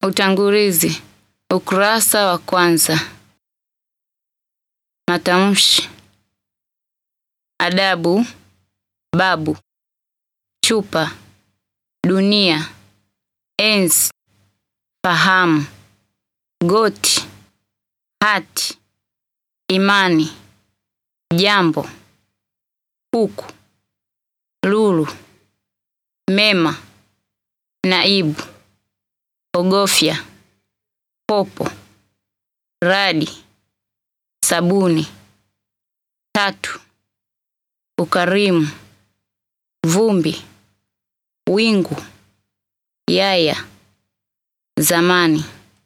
Utangulizi. Ukurasa wa kwanza. Matamshi. Adabu. Babu. Chupa. Dunia. Enzi. Fahamu. Goti. Hati. Imani. Jambo. Huku. Lulu. Mema. Naibu. Ogofya. Popo. Radi. Sabuni. Tatu. Ukarimu. Vumbi. Wingu. Yaya. Zamani.